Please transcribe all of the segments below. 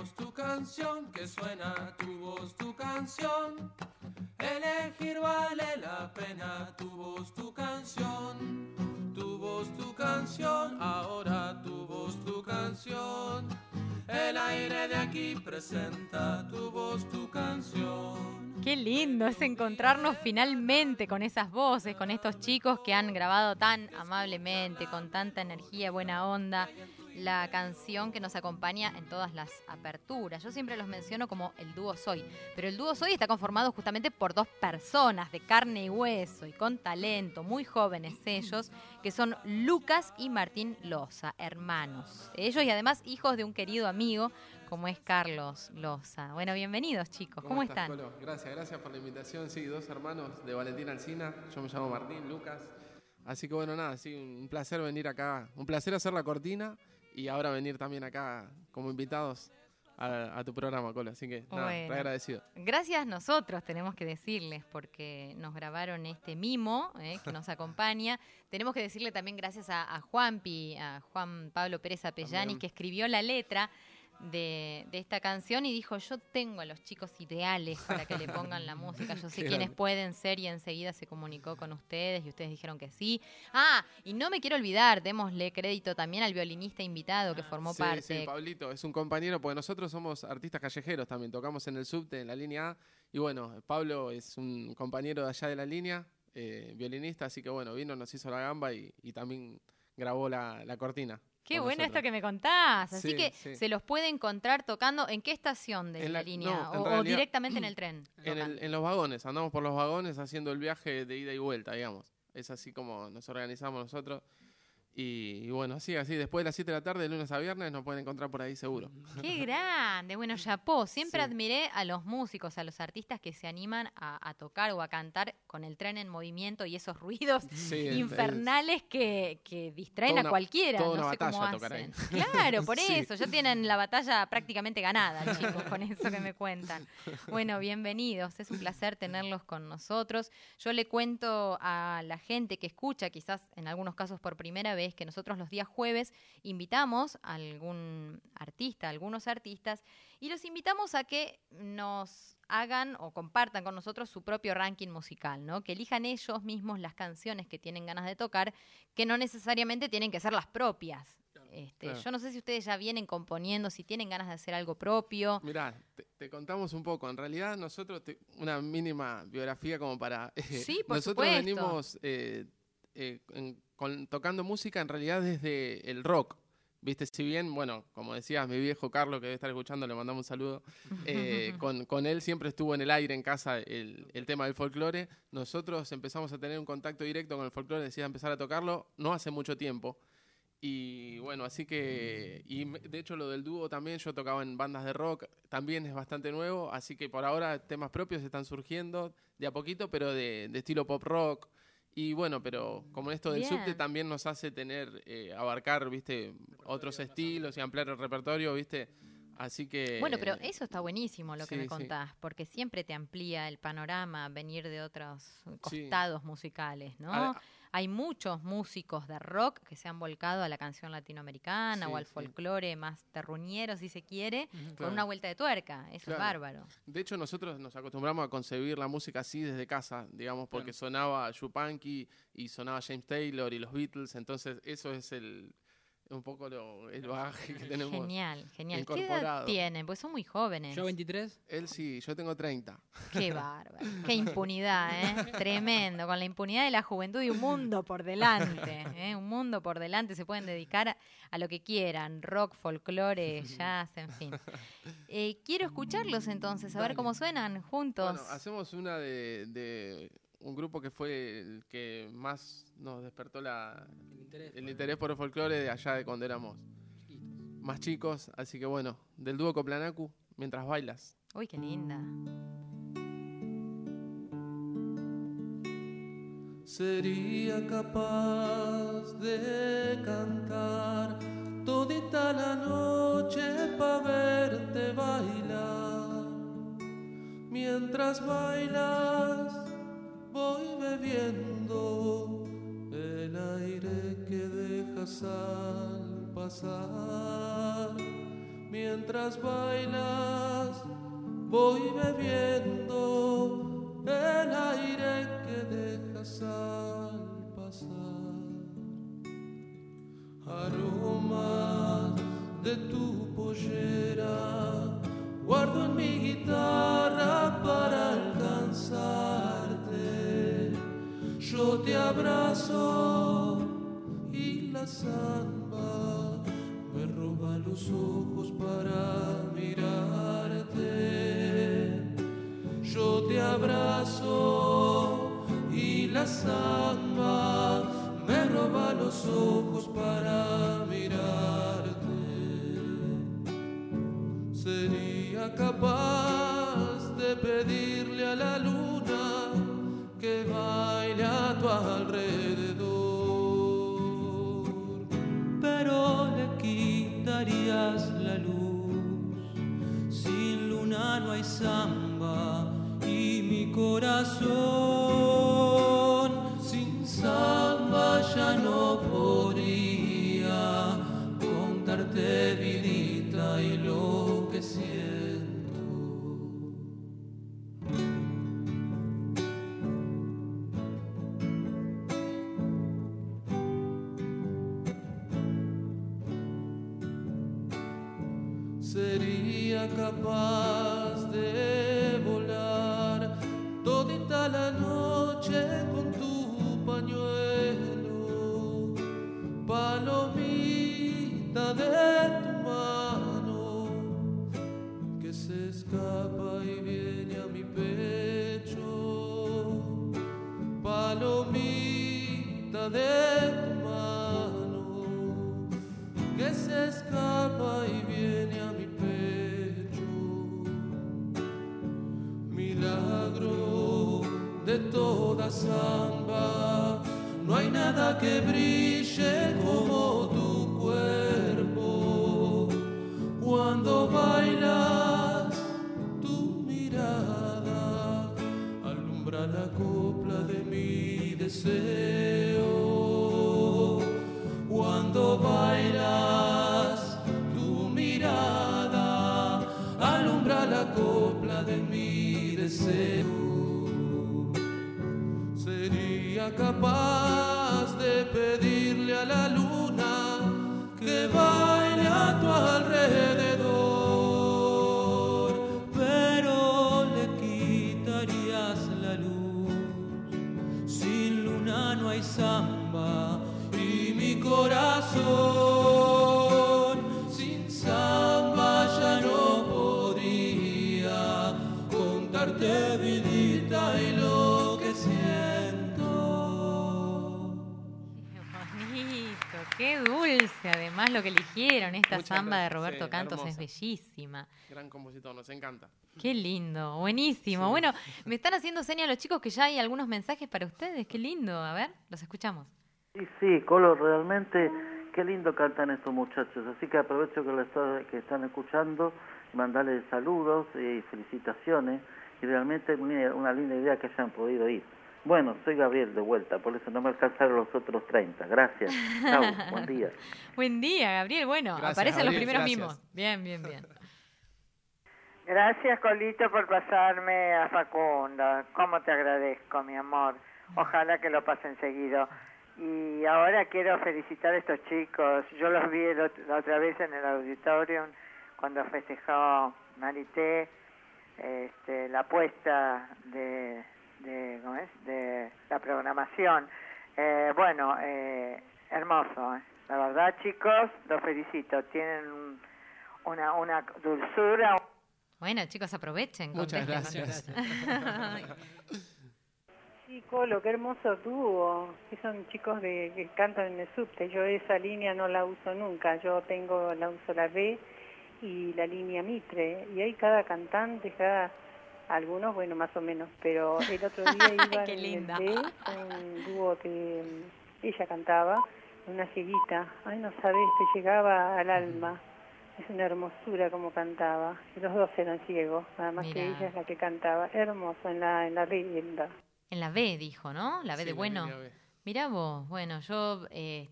voz, tu canción, que suena tu voz, tu canción. Elegir vale la pena, tu voz, tu canción. Tu voz, tu canción, ahora tu voz, tu canción. El aire de aquí presenta tu voz, tu canción. Qué lindo es encontrarnos finalmente con esas voces, con estos chicos que han grabado tan amablemente, con tanta energía, buena onda, la canción que nos acompaña en todas las aperturas. Yo siempre los menciono como el dúo Soy, pero el dúo Soy está conformado justamente por dos personas de carne y hueso y con talento, muy jóvenes ellos, que son Lucas y Martín Loza, hermanos. Ellos y además hijos de un querido amigo como es Carlos Loza. Bueno, bienvenidos chicos, ¿cómo están? Colo? Gracias por la invitación. Sí, dos hermanos de Valentín Alsina. Yo me llamo Martín, Lucas. Así que bueno, nada, sí, un placer venir acá. Un placer hacer la cortina y ahora venir también acá como invitados a tu programa, Colo. Así que nada, Bueno, re agradecido. Gracias nosotros tenemos que decirles porque nos grabaron este mimo que nos acompaña. Tenemos que decirle también gracias a Juanpi, a Juan Pablo Pérez Apellani, que escribió la letra de esta canción y dijo: yo tengo a los chicos ideales para que le pongan la música, yo sé quiénes pueden ser, y enseguida se comunicó con ustedes y ustedes dijeron que sí. Y no me quiero olvidar, démosle crédito también al violinista invitado que formó parte. Sí, Pablito, es un compañero, porque nosotros somos artistas callejeros también, tocamos en el subte, en la línea A, y bueno, Pablo es un compañero de allá de la línea, violinista, así que bueno, vino, nos hizo la gamba y también grabó la cortina. Qué bueno esto que me contás. Así Sí, que sí. se los puede encontrar tocando. ¿En qué estación de la línea? no, en o realidad, directamente en el tren. En los vagones, andamos por los vagones haciendo el viaje de ida y vuelta, digamos. Es así como nos organizamos nosotros. Y bueno, así, después de las 7 de la tarde, de lunes a viernes, nos pueden encontrar por ahí seguro. ¡Qué grande! Bueno, chapó. Siempre Sí. admiré a los músicos, a los artistas que se animan a tocar o a cantar con el tren en movimiento y esos ruidos Sí, infernales que distraen a cualquiera. Toda No una sé cómo batalla tocar hacen. ahí. Claro, por Sí. eso. Ya tienen la batalla prácticamente ganada, chicos, con eso que me cuentan. Bueno, bienvenidos. Es un placer tenerlos con nosotros. Yo le cuento a la gente que escucha, quizás en algunos casos por primera vez, que nosotros los días jueves invitamos a algún artista, a algunos artistas, y los invitamos a que nos hagan o compartan con nosotros su propio ranking musical, ¿no? Que elijan ellos mismos las canciones que tienen ganas de tocar, que no necesariamente tienen que ser las propias. Claro. Yo no sé si ustedes ya vienen componiendo, si tienen ganas de hacer algo propio. Mirá, te contamos un poco. En realidad nosotros, una mínima biografía como para... Sí, por nosotros supuesto. venimos tocando música en realidad desde el rock. Viste, si bien, bueno, como decías, mi viejo Carlos, que debe estar escuchando, le mandamos un saludo, con él siempre estuvo en el aire en casa el tema del folclore. Nosotros empezamos a tener un contacto directo con el folclore, decía empezar a tocarlo no hace mucho tiempo. Y bueno, así que, de hecho lo del dúo también, yo tocaba en bandas de rock, también es bastante nuevo, así que por ahora temas propios están surgiendo de a poquito, pero de estilo pop rock. Y bueno, pero como esto del Bien. subte también nos hace abarcar, viste, otros estilos y ampliar el repertorio, viste, así que... Bueno, pero eso está buenísimo lo que sí, me contás, porque siempre te amplía el panorama venir de otros Sí. costados musicales, ¿no? A- Hay muchos músicos de rock que se han volcado a la canción latinoamericana Sí, o al sí. folclore más terruñero, si se quiere, con Claro. una vuelta de tuerca. Eso Claro. es bárbaro. De hecho, nosotros nos acostumbramos a concebir la música así desde casa, digamos, porque sonaba Yupanqui y sonaba James Taylor y los Beatles, entonces eso es un poco el bagaje que tenemos. Genial, genial. ¿Qué edad incorporado. tienen? Pues son muy jóvenes. Yo 23. Él sí, yo tengo 30. Qué bárbaro. Qué impunidad, ¿eh? Tremendo. Con la impunidad de la juventud y un mundo por delante. Un mundo por delante. Se pueden dedicar a lo que quieran. Rock, folclore, jazz, en fin. Quiero escucharlos entonces, a ver cómo suenan juntos. Bueno, hacemos una de un grupo que fue el que más nos despertó el interés por el folclore de allá de cuando éramos más chicos. Así que bueno, del dúo Coplanacu, Mientras Bailas. Uy, qué linda. Sería capaz de cantar todita la noche pa' verte bailar. Mientras bailas voy bebiendo el aire que dejas al pasar. Mientras bailas, voy bebiendo el aire que dejas al pasar. Aromas de tu pollera guardo en mi guitarra para alcanzarte. Yo te abrazo y la samba me roba los ojos para mirarte. Yo te abrazo y la samba me roba los ojos para mirarte. Sería capaz de pedirle a la luna que baile a tu alrededor, pero le quitarías la luz. Sin luna no hay samba y mi corazón sin samba ya no podría contarte vidita y lo que siento. Sería capaz de volar todita la noche con tu pañuelo, palomita de tu mano que se escapa y viene a mi pecho, palomita de tu mano que se escapa y viene a mi pecho. Milagro de toda samba, no hay nada que brille como tu cuerpo. Cuando bailas, tu mirada alumbra la copla de mi deseo. Cuando bailas, tu mirada alumbra la copla de mi deseo. Sería capaz de pedirle a la luna que baile a tu alrededor, pero le quitarías la luz. Sin luna no hay samba y mi corazón sin samba ya no podría contarte vidita y lo que siento. Qué dulce, además, lo que eligieron. Esta Muchas samba de gracias. Roberto Sí, Cantos es hermosa. bellísima. Gran compositor, nos encanta. Qué lindo, buenísimo. Bueno, me están haciendo señas los chicos que ya hay algunos mensajes para ustedes. Qué lindo. A ver, los escuchamos. Sí, Colo, realmente qué lindo cantan estos muchachos. Así que aprovecho que están escuchando y mandarles saludos y felicitaciones. Y realmente una linda idea que hayan podido ir. Bueno, soy Gabriel de vuelta, por eso no me alcanzaron los otros 30. Gracias. Chau, buen día. Buen día, Gabriel. Bueno, Gracias, aparecen los Gabriel, primeros gracias. mimos. Bien, bien, bien. Gracias, Colito, por pasarme a Facundo. Cómo te agradezco, mi amor. Ojalá que lo pasen seguido. Y ahora quiero felicitar a estos chicos. Yo los vi la otra vez en el auditorium cuando festejó Marité la puesta de ¿cómo es? De la programación. Hermoso. La verdad, chicos, los felicito. Tienen una dulzura. Bueno, chicos, aprovechen. Muchas contesten, gracias. contesten. Sí, Colo, qué hermoso dúo. Que son chicos que cantan en el subte. Yo esa línea no la uso nunca. Yo la uso la B y la línea Mitre. Y hay cada cantante, algunos, bueno, más o menos. Pero el otro día iba Qué en linda. el B, un dúo que ella cantaba, una cieguita. Ay, no sabés, te llegaba al alma. Es una hermosura como cantaba. Y los dos eran ciegos, nada más que Mirá. ella es la que cantaba. Hermoso en la leyenda. En la B, dijo, ¿no? La B Sí, de bueno. línea B. Mirá vos, bueno, yo,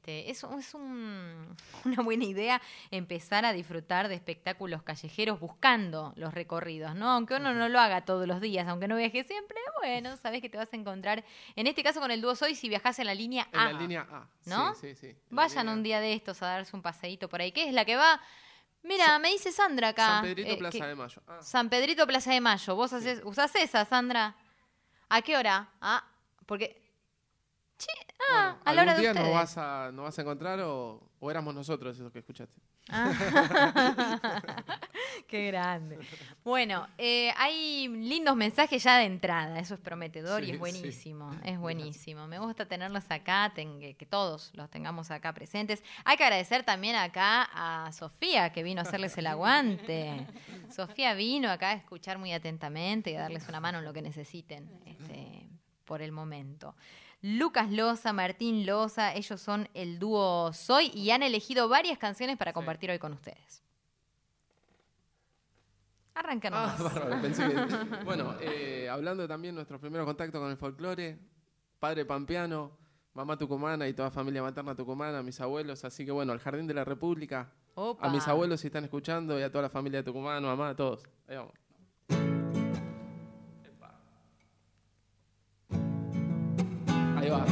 una buena idea empezar a disfrutar de espectáculos callejeros buscando los recorridos, ¿no? Aunque uno no lo haga todos los días, aunque no viaje siempre, bueno, sabés que te vas a encontrar, en este caso con el dúo Soy, si viajás en la línea A. En la línea A, ¿no? Sí. Vayan un día de estos a darse un paseíto por ahí. ¿Qué es la que va? Mira, me dice Sandra acá. San Pedrito, Plaza de Mayo. San Pedrito, Plaza de Mayo. ¿Vos usás esa, Sandra? ¿A qué hora? Porque... Bueno, a la hora ¿algún de día ustedes. nos vas a encontrar o éramos nosotros esos que escuchaste? Qué grande. Bueno, hay lindos mensajes ya de entrada, eso es prometedor y es buenísimo, es buenísimo. Me gusta tenerlos acá, que todos los tengamos acá presentes. Hay que agradecer también acá a Sofía, que vino a hacerles el aguante. Sofía vino acá a escuchar muy atentamente y a darles una mano en lo que necesiten por el momento. Lucas Loza, Martín Loza, ellos son el dúo Soy y han elegido varias canciones para compartir hoy con ustedes. Arranquemos. Bárbaro, pensé que... Bueno, hablando también de nuestros primeros contactos con el folclore, padre pampeano, mamá tucumana y toda familia materna tucumana, mis abuelos, así que bueno, al Jardín de la República, Opa. a mis abuelos si están escuchando y a toda la familia de Tucumán, mamá, a todos. Ahí vamos. Ahí va.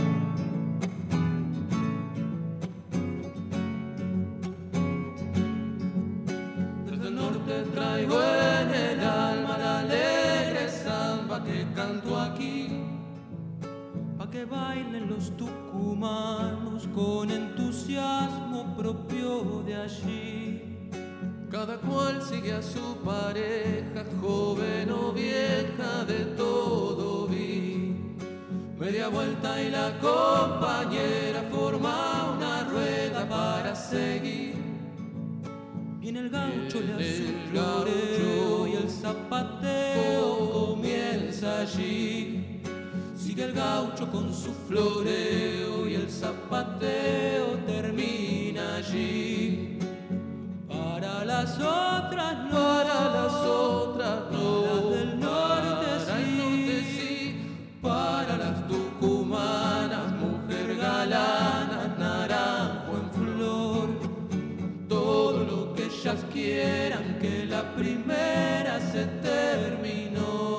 Desde el norte traigo en el alma la alegre samba que canto aquí, pa' que bailen los tucumanos con entusiasmo propio de allí. Cada cual sigue a su pareja, joven o vieja, de todo vi. Media vuelta y la compañera forma una rueda para seguir. Viene el gaucho, le hace un floreo y el zapateo comienza allí. Sigue el gaucho con su floreo y el zapateo termina allí. Para las otras no, para las otras no, las del norte sí, para las tucumanas, mujer galana, naranjo en flor, todo lo que ellas quieran, que la primera se terminó.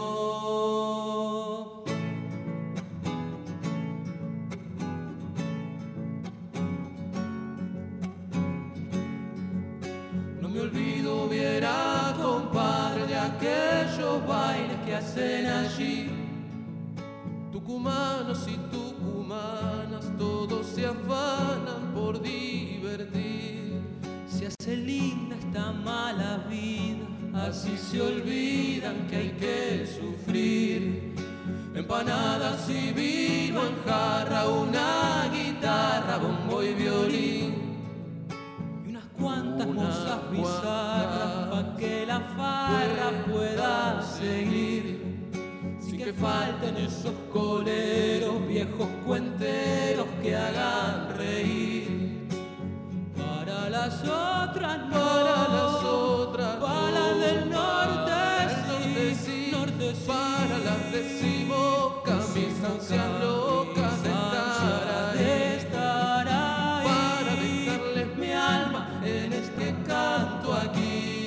No me olvido, viera, compadre, de aquellos bailes que hacen allí. Tucumanos y tucumanas, todos se afanan por divertir. Se hace linda esta mala vida, así se olvidan que hay que sufrir. Empanadas y vino en jarra, una guitarra, bombo y violín. Y unas cuantas mozas bizarras pa' que la farra pueda seguir. Sin que falten esos coleros, viejos cuenteros que hagan reír. Para las otras no, para las otras para las del norte sí, norte sí, para las de Boca, mis ansias locas de estar ahí, para dejarles mi alma en este canto aquí.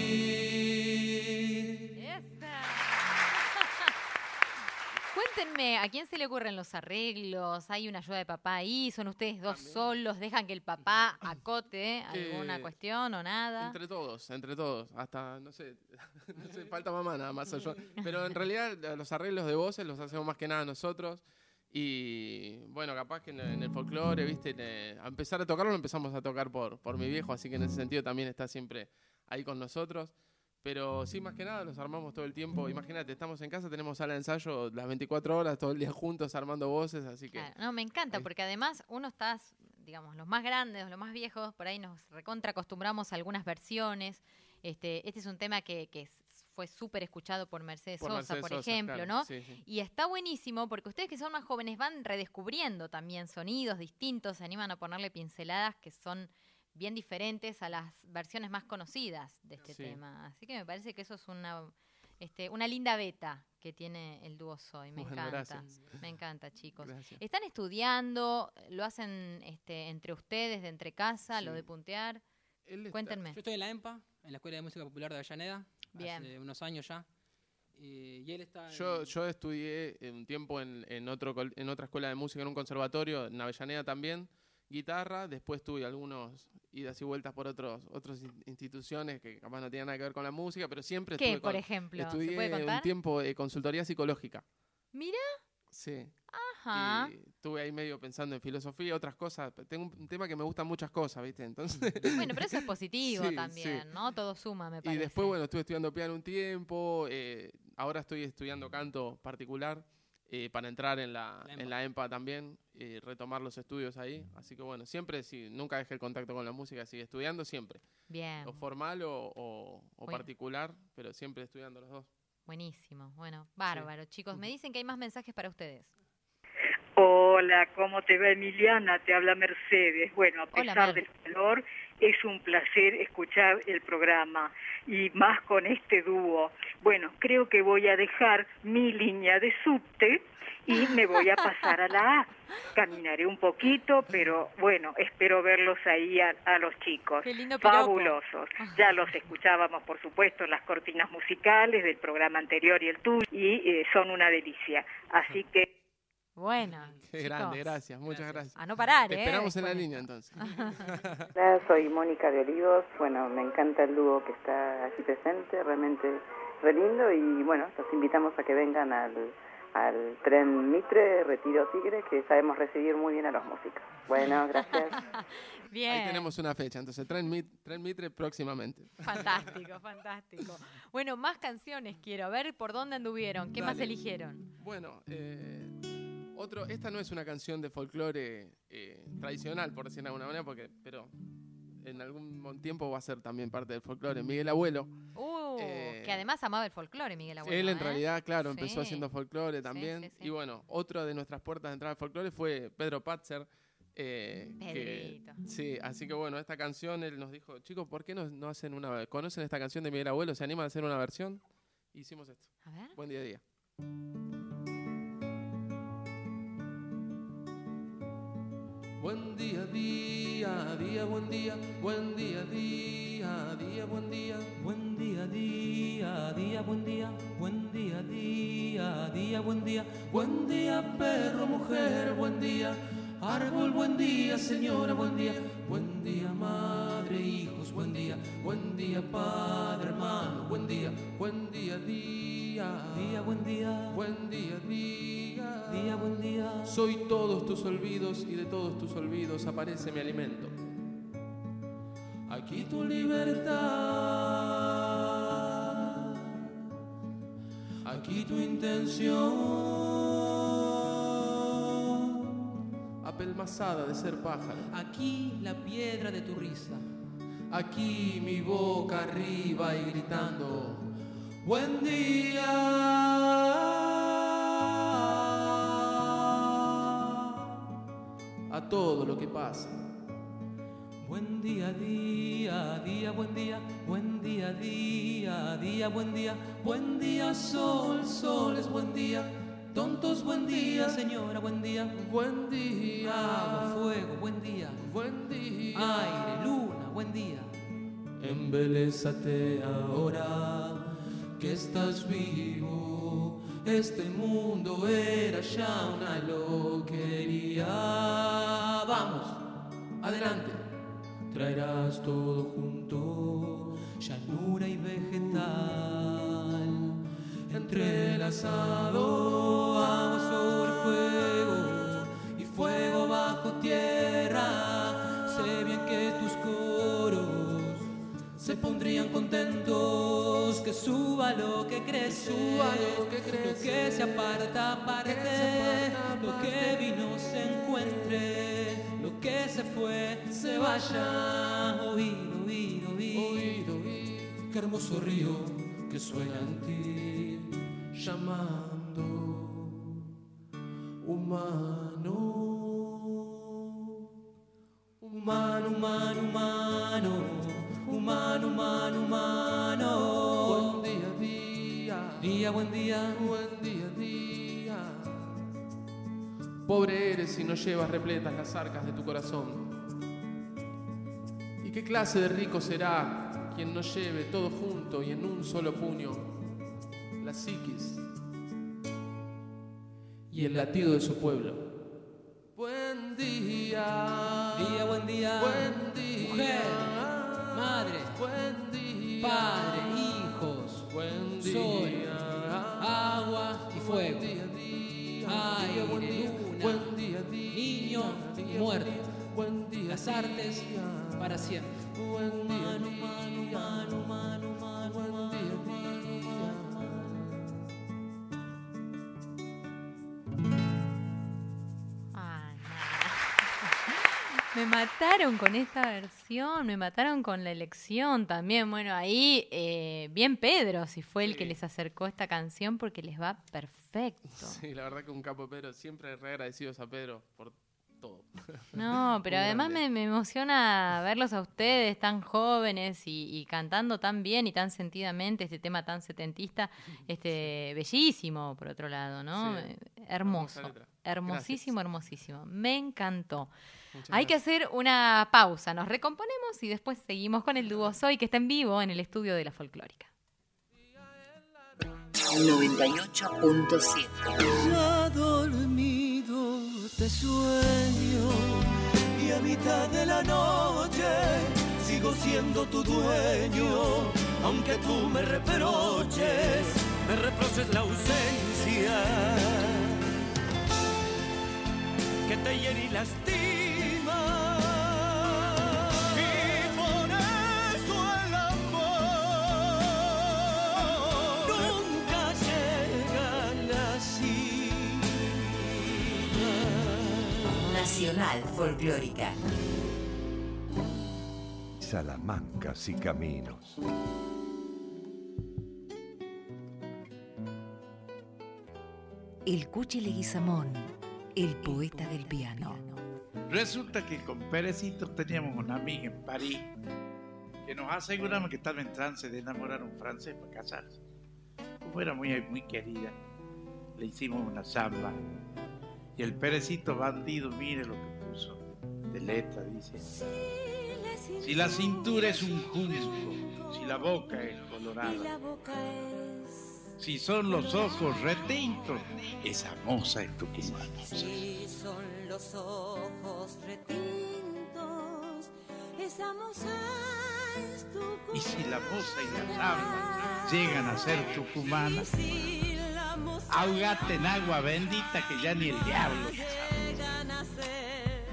Cuéntenme, ¿a quién se le ocurren los arreglos? ¿Hay una ayuda de papá ahí? ¿Son ustedes dos solos? ¿Dejan que el papá acote alguna cuestión o nada? Entre todos. Hasta, no sé, falta mamá nada más. Pero en realidad los arreglos de voces los hacemos más que nada nosotros. Y bueno, capaz que en el folclore, ¿viste? A empezar a tocarlo lo empezamos a tocar por mi viejo, así que en ese sentido también está siempre ahí con nosotros. Pero sí, más que nada los armamos todo el tiempo. Imagínate, estamos en casa, tenemos sala de ensayo las 24 horas, todo el día juntos armando voces, así que... Claro, no, me encanta, porque además uno está, digamos, los más grandes, los más viejos, por ahí nos recontra acostumbramos a algunas versiones. Este es un tema que fue súper escuchado por Mercedes Sosa, por ejemplo, claro, ¿no? Sí. Y está buenísimo porque ustedes que son más jóvenes van redescubriendo también sonidos distintos, se animan a ponerle pinceladas que son bien diferentes a las versiones más conocidas de este tema. Así que me parece que eso es una linda beta que tiene el dúo Soy. Me Bueno, encanta. gracias. Me encanta, chicos. Gracias. ¿Están estudiando? ¿Lo hacen entre ustedes, de entre casa, Sí. lo de puntear? Él está- Cuéntenme. Yo estoy en la EMPA, en la Escuela de Música Popular de Avellaneda, Bien. hace unos años ya. Y él está Yo estudié un tiempo en otra escuela de música, en un conservatorio, en Avellaneda también, guitarra. Después tuve algunos idas y vueltas por otras instituciones que capaz no tenían nada que ver con la música, pero siempre ¿Qué, estuve por ejemplo? ¿Se estudié puede contar? un tiempo consultoría psicológica. Mira, Sí. ajá. Y estuve ahí medio pensando en filosofía, otras cosas. Tengo un tema que me gustan muchas cosas, ¿viste? Entonces, Bueno, pero eso es positivo Sí, también, sí. ¿no? Todo suma, me y parece. después, bueno, estuve estudiando piano un tiempo. Ahora estoy estudiando canto particular para entrar en la EMPA también, retomar los estudios ahí. Así que bueno, siempre, sí, nunca dejé el contacto con la música, sigue estudiando siempre. Bien, O formal o Muy- particular, pero siempre estudiando los dos. buenísimo. Bueno, bárbaro. Chicos, me dicen que hay más mensajes para ustedes. Hola, ¿cómo te va, Emiliana? Te habla Mercedes. Bueno, a Hola, pesar Mer. del calor, es un placer escuchar el programa y más con este dúo. Bueno, creo que voy a dejar mi línea de subte y me voy a pasar a la A. Caminaré un poquito, pero bueno, espero verlos ahí a los chicos. Qué lindo piropo. Fabulosos. Ya los escuchábamos, por supuesto, en las cortinas musicales del programa anterior y el tuyo, y son una delicia. Así que... Bueno, Qué chicos, grande, gracias, muchas gracias. a no parar, Te esperamos en la Después de línea esto. entonces. Hola, soy Mónica de Olivos. Bueno, me encanta el dúo que está aquí presente, realmente re lindo. Y bueno, los invitamos a que vengan al Tren Mitre, Retiro Tigre, que sabemos recibir muy bien a los músicos. Bueno, gracias. Bien. Ahí tenemos una fecha, entonces Tren Mitre próximamente. Fantástico, fantástico. Bueno, más canciones quiero. A ver por dónde anduvieron. ¿Qué más Dale. eligieron? Bueno, esta no es una canción de folclore tradicional, por decir de alguna manera, pero en algún tiempo va a ser también parte del folclore. Miguel Abuelo. Que además amaba el folclore, Miguel Abuelo. Él en realidad, claro, Sí. empezó haciendo folclore también. sí, sí. Y bueno, otra de nuestras puertas de entrada al folclore fue Pedro Patzer. Pedrito. Sí, así que bueno, esta canción él nos dijo, chicos, ¿por qué no hacen conocen esta canción de Miguel Abuelo? ¿Se animan a hacer una versión? Hicimos esto. A ver. Buen día a día. Buen día, día, día, buen día, buen día, día, día, buen día, buen día, día, día, buen día, buen día, día, día, buen día, buen día, perro, mujer, buen día, árbol, buen día, señora, buen día, madre, hijos, buen día, padre, hermano, buen día, día, día, buen día, día, buen día. Soy todos tus olvidos y de todos tus olvidos aparece mi alimento. Aquí tu libertad, aquí tu intención, apelmazada de ser pájaro. aquí la piedra de tu risa. Aquí mi boca arriba y gritando, buen día. A todo lo que pasa. Buen día, día, día, buen día, día, día, buen día, sol, sol es buen día, tontos, buen día, señora, buen día, agua, fuego, buen día, aire, luna, buen día. Embelésate ahora que estás vivo. Este mundo era ya una loquería. Vamos, adelante. Traerás todo junto, llanura y vegetal, entrelazado, agua sobre fuego y fuego bajo tierra. Sé bien que tus coros se pondrían contentos, que suba lo que crece, lo que se aparta, aparte, lo que vino se encuentre, lo que se fue se vaya. Oído, oído, oído, qué hermoso río que suena en ti, llamando humano, humano, humano, humano. Humano, humano, humano. Buen día, día, Día, buen día. Buen día, día. Pobre eres si no llevas repletas las arcas de tu corazón. ¿Y qué clase de rico será quien no lleve todo junto y en un solo puño la psiquis y el latido de su pueblo? Buen día. Día, buen día. Buen día. Mujer, madre, Buen día. padre, hijos, Buen día. sol, agua y fuego. Buen día, día. Aire, Buen día. luna, Buen día, día. niño y Día, muerte. Buen día, Las artes día. para siempre. Buen día, día. Buen día, día. Ay, me mataron con esta versión, me mataron con la elección también. Bueno, ahí bien Pedro, si fue el que les acercó esta canción, porque les va perfecto. Sí, la verdad que un capo Pedro, siempre re agradecidos a Pedro por todo. No, pero Muy además grande. me emociona verlos a ustedes tan jóvenes y cantando tan bien y tan sentidamente este tema tan setentista, bellísimo por otro lado, ¿no? Sí. Hermoso, Hermosa letra. hermosísimo, hermosísimo. Me encantó. Muchas Hay que gracias. hacer una pausa, nos recomponemos y después seguimos con el dúo Soy, que está en vivo en el estudio de la Folclórica. 98.7. Ya dormido te sueño y a mitad de la noche sigo siendo tu dueño, aunque tú me reproches la ausencia que te hiere y lastima. Y por eso el amor nunca llega a la cima. Nacional Folclórica. Salamancas y caminos. El Cuchi Leguizamón, el poeta del piano. Resulta que con Perecito teníamos una amiga en París que nos aseguramos que estaba en trance de enamorar a un francés para casarse. Como era muy, muy querida, le hicimos una samba. Y el Perecito bandido, mire lo que puso de letra, dice: si la cintura es un junco, si la boca es colorada, si son los ojos retintos, esa moza es tucumana. Si son los ojos retintos, esa moza es tu. Y si la moza y la samba llegan a ser tucumanas, ahogate en agua bendita que ya ni el diablo sabe. Llegan a ser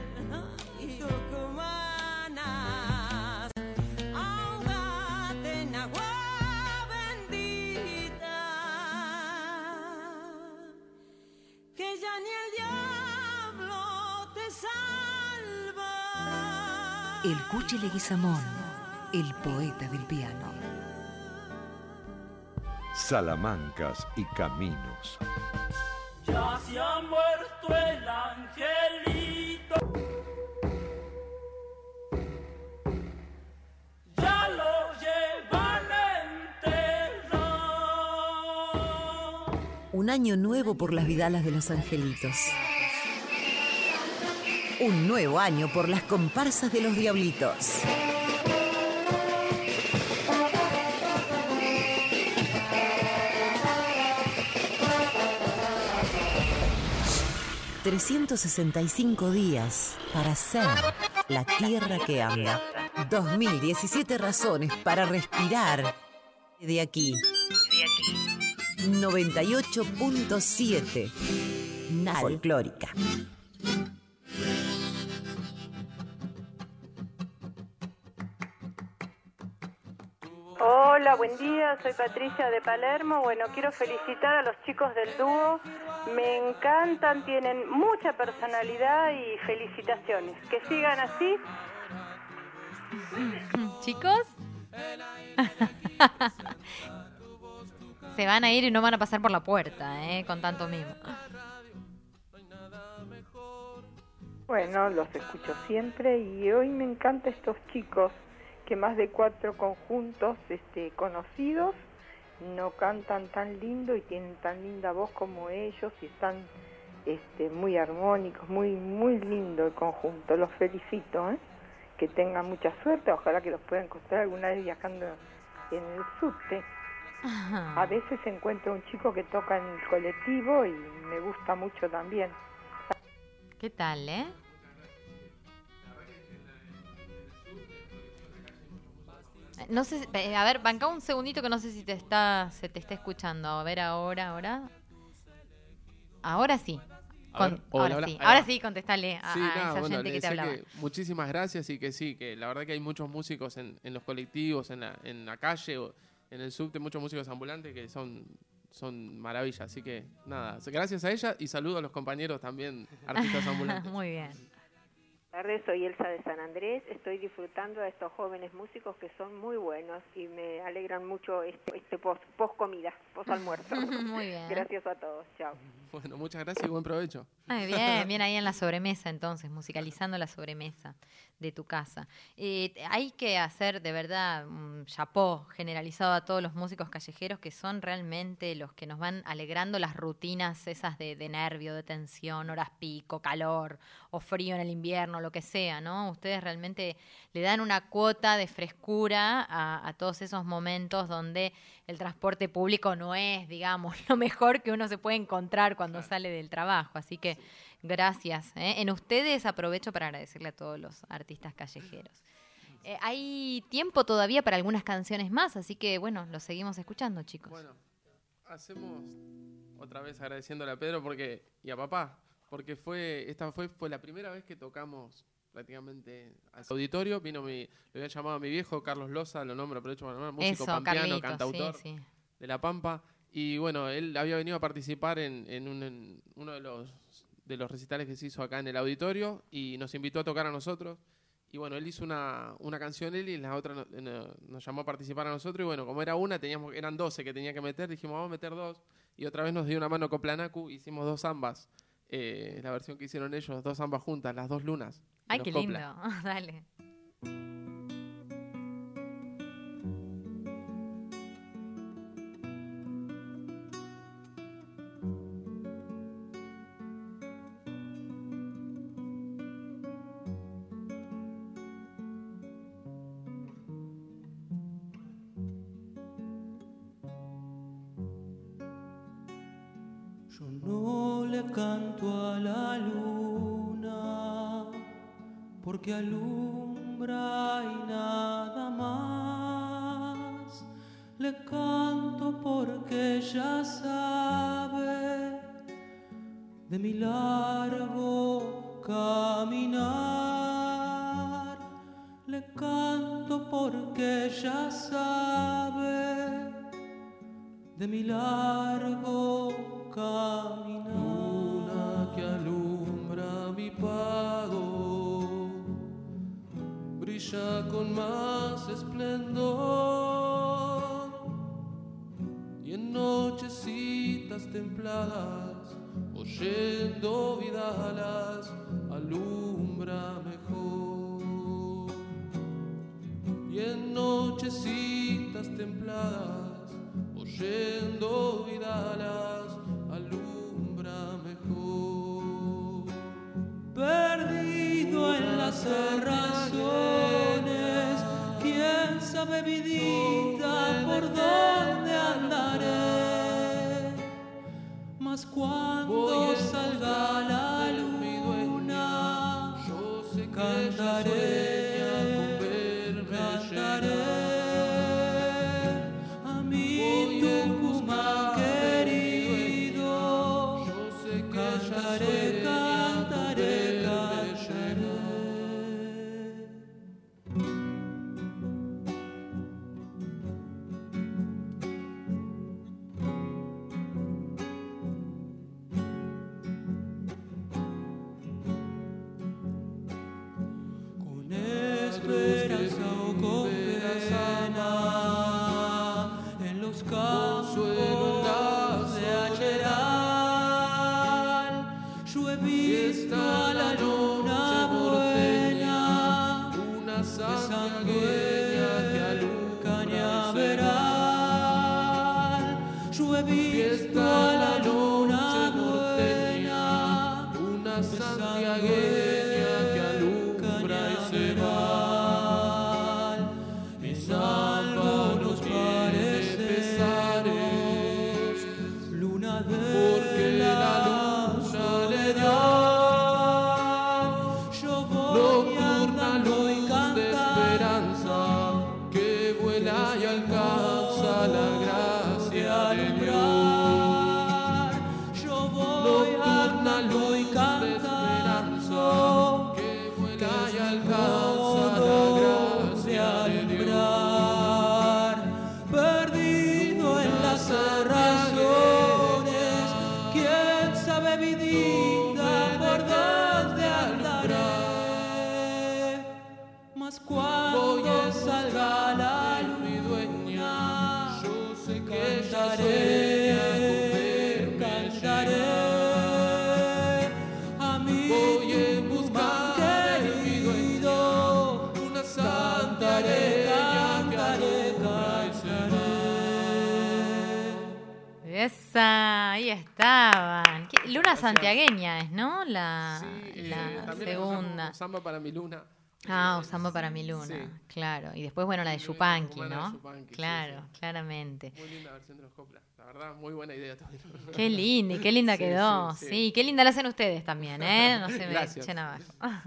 tucumanas, ahogate en agua bendita, que ya ni el diablo te salva. El Cuchi Leguizamón, el poeta del piano. Salamancas y caminos. Ya se ha muerto el angelito, ya lo llevan a enterrar. Un año nuevo por las vidalas de los angelitos. Un nuevo año por las comparsas de los diablitos. ...365 días para ser la tierra que anda. 2017 razones para respirar de aquí. 98.7 Folclórica. Hola, buen día, soy Patricia de Palermo. Bueno, quiero felicitar a los chicos del dúo. Me encantan, tienen mucha personalidad y felicitaciones. Que sigan así. Chicos, se van a ir y no van a pasar por la puerta, con tanto mimo. Bueno, los escucho siempre y hoy me encantan estos chicos, que más de 4 conjuntos conocidos no cantan tan lindo y tienen tan linda voz como ellos y están muy armónicos, muy lindo el conjunto. Los felicito, que tengan mucha suerte, ojalá que los puedan encontrar alguna vez viajando en el subte. A veces encuentro un chico que toca en el colectivo y me gusta mucho también. ¿Qué tal, No sé, a ver, banca un segundito que no sé si se te está escuchando. A ver, ahora. Ahora sí. Ahora sí, contestale a esa gente que te hablaba. Muchísimas gracias y que sí, que la verdad que hay muchos músicos en los colectivos, en la calle o en el subte, muchos músicos ambulantes que son maravillas. Así que nada, gracias a ella y saludo a los compañeros también, artistas ambulantes. Muy bien. Buenas tardes, soy Elsa de San Andrés. Estoy disfrutando de estos jóvenes músicos que son muy buenos y me alegran mucho post comida, post almuerzo. Muy bien. Gracias a todos. Chao. Bueno, muchas gracias y buen provecho. Ay, bien ahí en la sobremesa entonces, musicalizando la sobremesa de tu casa. Hay que hacer de verdad un chapó generalizado a todos los músicos callejeros que son realmente los que nos van alegrando las rutinas esas de nervio, de tensión, horas pico, calor o frío en el invierno, lo que sea, ¿no? Ustedes realmente le dan una cuota de frescura a todos esos momentos donde el transporte público no es, digamos, lo mejor que uno se puede encontrar cuando sale del trabajo. Así que gracias. En ustedes aprovecho para agradecerle a todos los artistas callejeros. Hay tiempo todavía para algunas canciones más, así que bueno, los seguimos escuchando, chicos. Bueno, hacemos otra vez agradeciéndole a Pedro y a papá, porque esta fue la primera vez que tocamos prácticamente al auditorio. Le había llamado a mi viejo, Carlos Loza, lo nombro, aprovecho para nombrar, músico pampeano, Carlito, cantautor de La Pampa. Y bueno, él había venido a participar en uno de los recitales que se hizo acá en el auditorio y nos invitó a tocar a nosotros. Y bueno, él hizo una canción él y la otra nos llamó a participar a nosotros. Y bueno, como era eran 12 que tenía que meter, dijimos vamos a meter 2. Y otra vez nos dio una mano Coplanacu, hicimos 2 zambas. La versión que hicieron ellos, 2 zambas juntas, las 2 lunas. Ay, qué lindo. Dale. Yo no le canto a la luna porque alumbra y nada más. Le canto porque ella sabe de mi largo caminar. Le canto porque ella sabe de mi largo caminar. Luna que alumbra mi pago, brilla con más esplendor, y en nochecitas templadas, oyendo vidalas, alumbra mejor. Y en nochecitas templadas, oyendo vidalas, alumbra mejor. Perdido en las cerrazones, quién sabe, vidita, por dónde andaré. Mas cuando salga la luna, yo sé que cantaré. yo he visto a la luna norteña, una santiagueña que alumbra y se va. Y salva unos pares de pesares, luna de porque la luna le da nocturna luz de esperanza que vuela y alcanza la gracia de Dios. Nocturna luz de esperanza que vuela y alcanza la gracia de Dios. perdido en las cerrazones, quién sabe vidita por dónde andaré, mas cuando salga la mi dueña, yo sé que ella cantaré a mí. voy en busca de mi dueña, una santiagueña que alumbra y se va. Esa, ahí estaban. Luna santiagueña es, ¿no? La También segunda. Samba para mi luna. Samba para mi luna, Sí. claro. Y después, bueno, la de Yupanqui, Cumana de ¿no? Yupanqui, Claro, claramente. Muy linda versión de los coplas. La verdad, muy buena idea también. Qué linda, y qué linda Sí, quedó. sí, Sí, sí. qué linda la hacen ustedes también, ¿eh? No se me Gracias. echen abajo.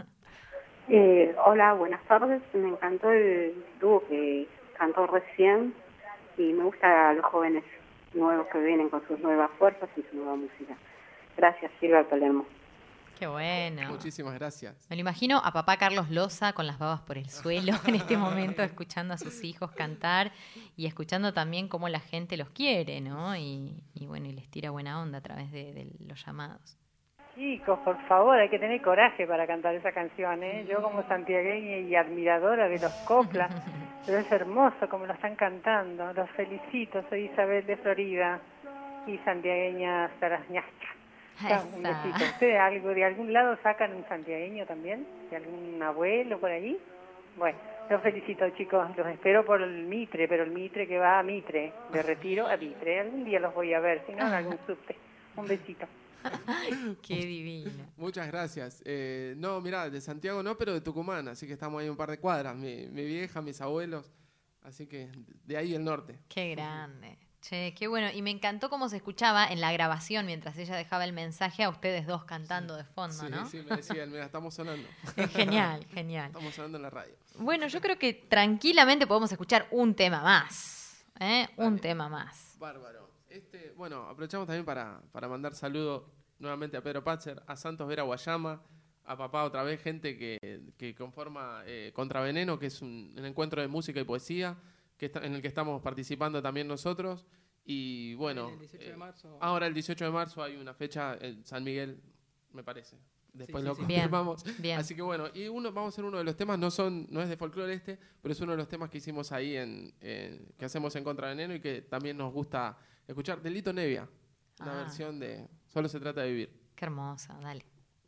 Hola, buenas tardes. Me encantó el dúo que cantó recién y me gusta a los jóvenes nuevos que vienen con sus nuevas fuerzas y su nueva música. Gracias, Silvia Palermo. Qué bueno. Muchísimas gracias. Me lo imagino a papá Carlos Loza con las babas por el suelo en este momento, escuchando a sus hijos cantar y escuchando también cómo la gente los quiere, ¿no? Y bueno, y les tira buena onda a través de los llamados. Chicos, por favor, hay que tener coraje para cantar esa canción, ¿eh? Yo como santiagueña y admiradora de los coplas, pero es hermoso como lo están cantando. Los felicito, soy Isabel de Florida y santiagueña Sarañasca. Un besito. ¿Ustedes de algún lado sacan un santiagueño también? ¿De algún abuelo por ahí? Bueno, los felicito, chicos. Los espero por el Mitre, pero el Mitre que va a Mitre, de Retiro a Mitre. Algún día los voy a ver, si no, en algún subte. Un besito. Qué divina. Muchas gracias. No, mirá, de Santiago no, pero de Tucumán, así que estamos ahí un par de cuadras. Mi vieja, mis abuelos, así que de ahí el norte. Qué grande. Che, qué bueno. Y me encantó cómo se escuchaba en la grabación mientras ella dejaba el mensaje a ustedes dos cantando de fondo, Sí, ¿no? sí, me decían, mira, estamos sonando. Genial, genial. Estamos sonando en la radio. Bueno, yo creo que tranquilamente podemos escuchar un tema más. Un tema más. Bárbaro. Bueno, aprovechamos también para mandar saludos nuevamente a Pedro Patzer, a Santos Vera Guayama, a papá otra vez, gente que conforma Contraveneno, que es un encuentro de música y poesía, en el que estamos participando también nosotros. Y bueno, El 18 de marzo. Ahora el 18 de marzo hay una fecha en San Miguel, me parece. Después Sí, lo sí, confirmamos. Bien. Así que bueno, y vamos a hacer uno de los temas, no es de folclore pero es uno de los temas que hicimos ahí que hacemos en Contraveneno y que también nos gusta escuchar, de Lito Nevia, una versión de Solo se trata de vivir. Qué hermosa, dale.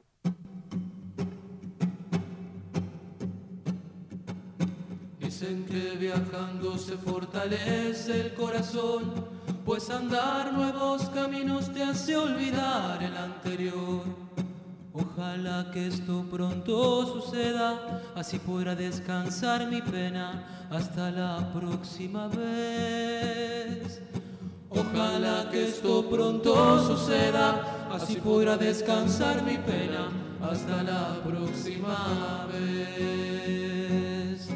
Dicen que viajando se fortalece el corazón, pues andar nuevos caminos te hace olvidar el anterior. Ojalá que esto pronto suceda, así podrá descansar mi pena hasta la próxima vez. Ojalá que esto pronto suceda, así podrá descansar mi pena hasta la próxima vez.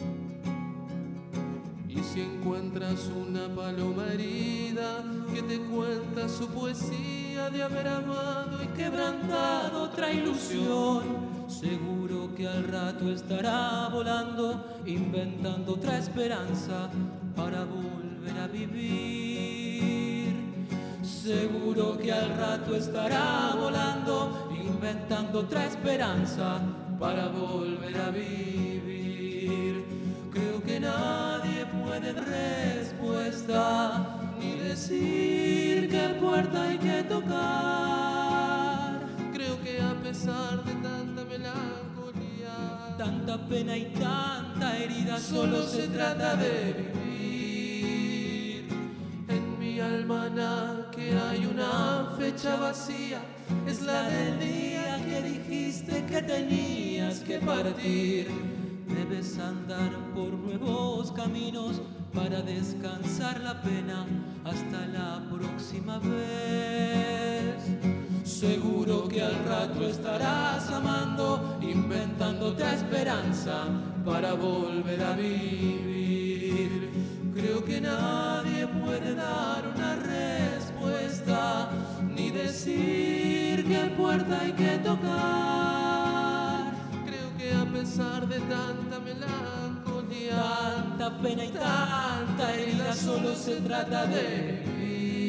Y si encuentras una paloma herida que te cuenta su poesía de haber amado y quebrantado otra ilusión, seguro que al rato estará volando, inventando otra esperanza para volver a vivir. Seguro que al rato estará volando, inventando otra esperanza para volver a vivir. Creo que nadie puede dar respuesta ni decir qué puerta hay que tocar. Creo que a pesar de tanta melancolía, tanta pena y tanta herida, solo se trata de vivir. En mi almanaque hay una fecha vacía, es la del día que dijiste que tenías que partir. Debes andar por nuevos caminos para descansar la pena hasta la próxima vez. Seguro que al rato estarás amando, inventándote esperanza para volver a vivir. Creo que nadie puede dar una respuesta, ni decir qué puerta hay que tocar. Creo que a pesar de tanta melancolía, tanta pena y tanta herida, solo se trata de vivir.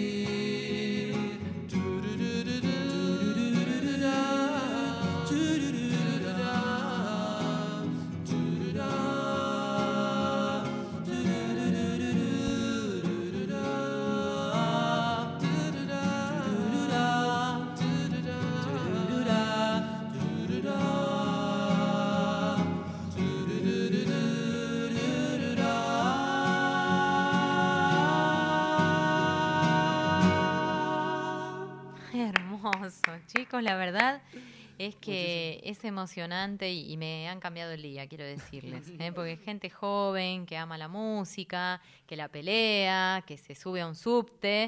Chicos, la verdad es que es emocionante y me han cambiado el día, quiero decirles, porque es gente joven que ama la música, que la pelea, que se sube a un subte,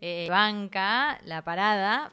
banca la parada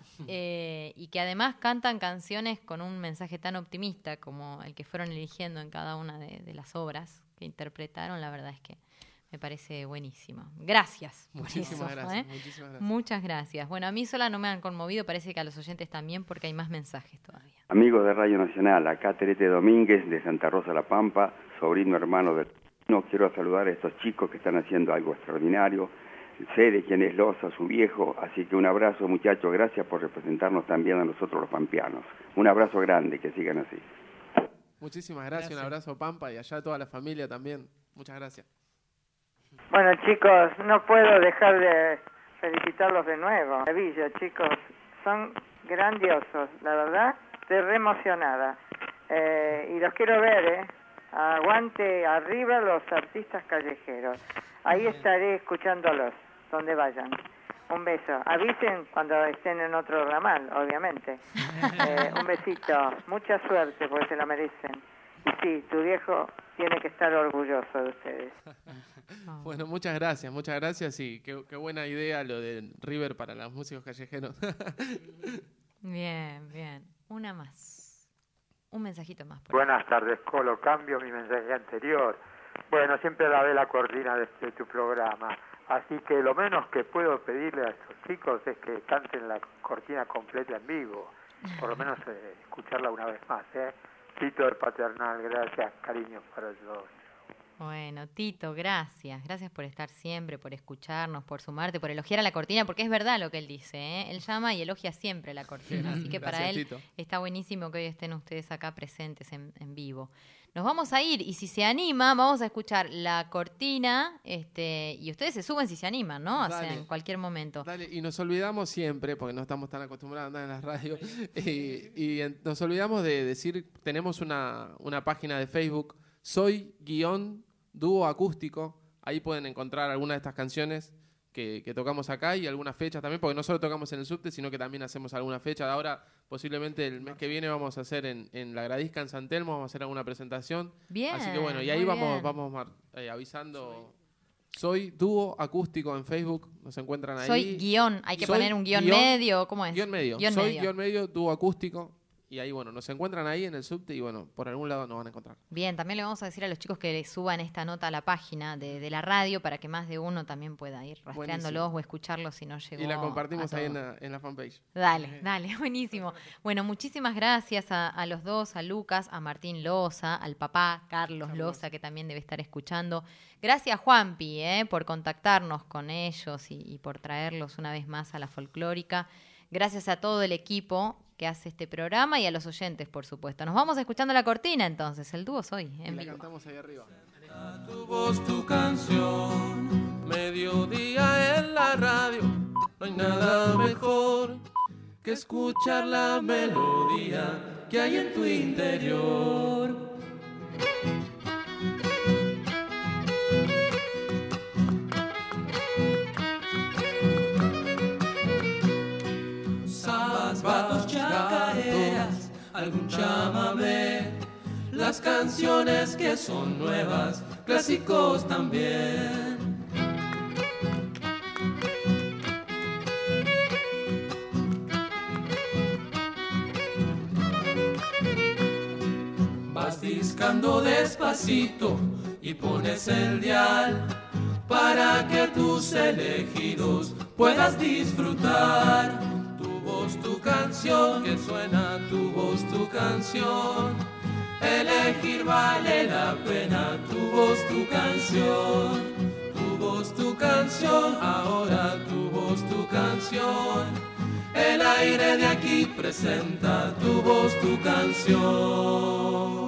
y que además cantan canciones con un mensaje tan optimista como el que fueron eligiendo en cada una de las obras que interpretaron. La verdad es que me parece buenísimo. Gracias por Muchísimas eso. gracias, muchísimas gracias. Muchas gracias. Bueno, a mí sola no me han conmovido, parece que a los oyentes también, porque hay más mensajes todavía. Amigos de Radio Nacional, acá Terete Domínguez de Santa Rosa La Pampa, sobrino hermano de... No quiero saludar a estos chicos que están haciendo algo extraordinario. Sé de quién es Loza, su viejo, así que un abrazo, muchachos, gracias por representarnos también a nosotros los pampeanos. Un abrazo grande, que sigan así. Muchísimas gracias, un abrazo Pampa y allá a toda la familia también. Muchas gracias. Bueno, chicos, no puedo dejar de felicitarlos de nuevo. Maravilla, chicos, son grandiosos, la verdad, estoy re emocionada. Y los quiero ver, aguante arriba los artistas callejeros. Ahí estaré escuchándolos, donde vayan. Un beso. Avisen cuando estén en otro ramal, obviamente. Un besito. Mucha suerte, porque se lo merecen. Y sí, tu viejo tiene que estar orgulloso de ustedes. Bueno, muchas gracias y qué buena idea lo de River para los músicos callejeros. Bien, bien. Una más. Un mensajito más. Buenas tardes, Colo. Cambio mi mensaje anterior. Bueno, siempre lavé la cortina de tu programa. Así que lo menos que puedo pedirle a estos chicos es que canten la cortina completa en vivo. Por lo menos escucharla una vez más, Tito del Paternal, gracias, cariños para todos. Bueno, Tito, gracias. Gracias por estar siempre, por escucharnos, por sumarte, por elogiar a la cortina, porque es verdad lo que él dice, Él llama y elogia siempre la cortina. Así que Gracias, para él Tito. está buenísimo que hoy estén ustedes acá presentes en vivo. Nos vamos a ir y si se anima, vamos a escuchar la cortina y ustedes se suben si se animan, ¿no? O sea, Dale. en cualquier momento. Dale, y nos olvidamos siempre, porque no estamos tan acostumbrados a andar en las radios, nos olvidamos de decir, tenemos una página de Facebook, Soy-Dúo Acústico, ahí pueden encontrar algunas de estas canciones que tocamos acá y algunas fechas también, porque no solo tocamos en el subte, sino que también hacemos alguna fecha. Ahora, posiblemente el mes que viene vamos a hacer en La Gradisca, en San Telmo, vamos a hacer alguna presentación. Bien, así que bueno, y ahí muy vamos avisando... Soy Dúo Acústico en Facebook, nos encuentran ahí. Soy guión, hay que poner un guión medio, ¿cómo es? Guión medio, Guión soy medio. guión medio, Dúo Acústico, y ahí bueno, nos encuentran ahí en el subte y bueno, por algún lado nos van a encontrar. Bien, también le vamos a decir a los chicos que suban esta nota a la página de la radio para que más de uno también pueda ir rastreándolos o escucharlos si no llegó. Y la compartimos a ahí todo. en la fanpage. Dale, buenísimo. Bueno, muchísimas gracias a los dos, a Lucas, a Martín Loza, al papá Carlos Loza, que también debe estar escuchando. Gracias, Juanpi, por contactarnos con ellos y por traerlos una vez más a la folclórica. Gracias a todo el equipo que hace este programa y a los oyentes, por supuesto. Nos vamos escuchando la cortina, entonces, el dúo Soy, en La vivo. cantamos ahí arriba. Tu voz, tu canción, mediodía en la radio, no hay nada mejor que escuchar la melodía que hay en tu interior. algún chamamé, las canciones que son nuevas, clásicos también. Vas discando despacito y pones el dial para que tus elegidos puedas disfrutar. Tu voz, tu canción, que suena tu voz, tu canción. Elegir vale la pena, tu voz, tu canción. Tu voz, tu canción, ahora tu voz, tu canción. El aire de aquí presenta tu voz, tu canción.